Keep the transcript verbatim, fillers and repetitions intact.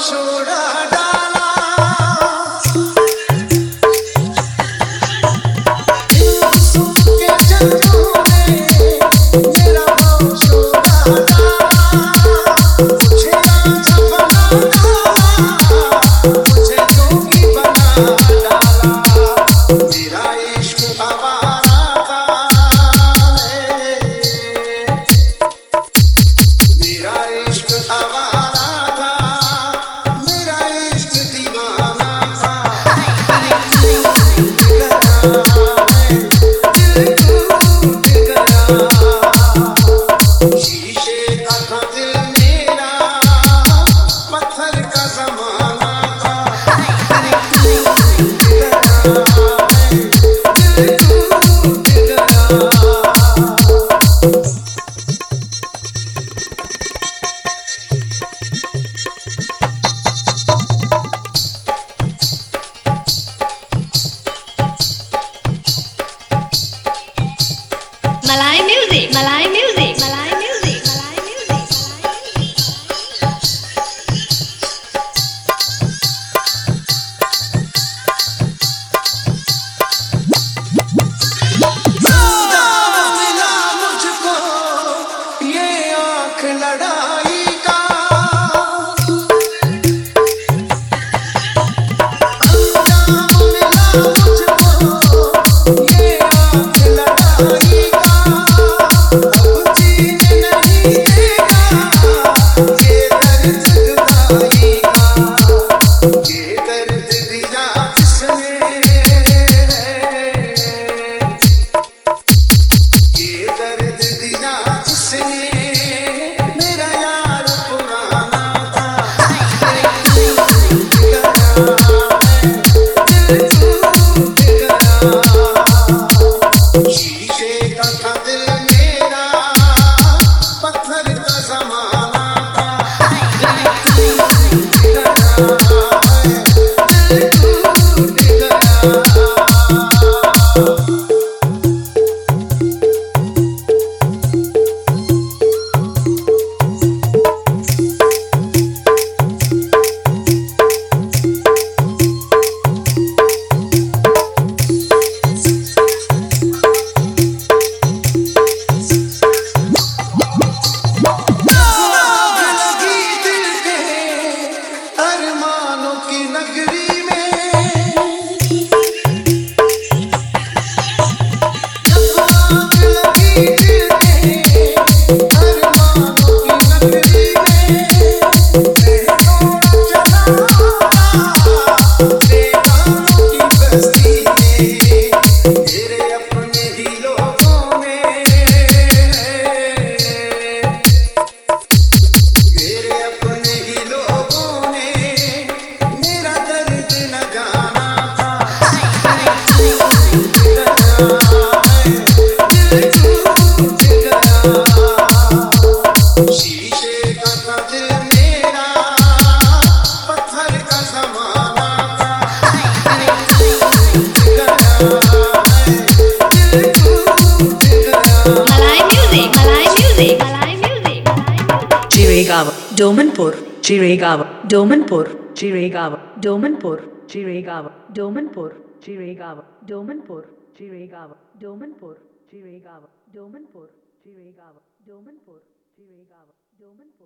छोड़ा डाला के जन्मों ने मेरा वो छोड़ा डाला मुझे राजा बना डाला मुझे जोगी बना डाला मेरा इश्क आवारा था मेरा इश्क आवारा था मेरा इश्क दीवाना था शीशे का था दिल मेरा पत्थर का ज़माना था Malay music, Malay music, Malay music, Malay music. मिला मुझको ये आँख लड़ाई का अंजाम मिला मुझको ये आँख लड़ाई का अब जीने नहीं देगा ये दर्द जुदाई का ये दर्द दिया जिसने ये दर्द दिया जिसने मेरा यार पुराना था दिल टूट गया शीशे का था दिल मेरा पत्थर का ज़माना था दिल टूट गया आग लगी दिल के अरमानों की नगरी में आग लगी दिल के अरमानों की नगरी में मैं दौड़ चला बेगानों की बस्ती में मेरे अपने ही लोगों ने मेरे अपने ही लोगों ने मेरा दर्द न जाना था दिल टूट गया शीशे का था दिल मेरा पत्थर का ज़माना था दिल टूट गया Malay music, Malay music, Malay music, Malay music. Jiregawa, Domanpur, Jiregawa, Domanpur, Jiregawa, Domanpur, Jiregawa, Domanpur, Jiregawa, Domanpur, Jiregawa, Domanpur, Jiregawa, Domanpur, Jiregawa, Domanpur, Jiregawa, Domanpur.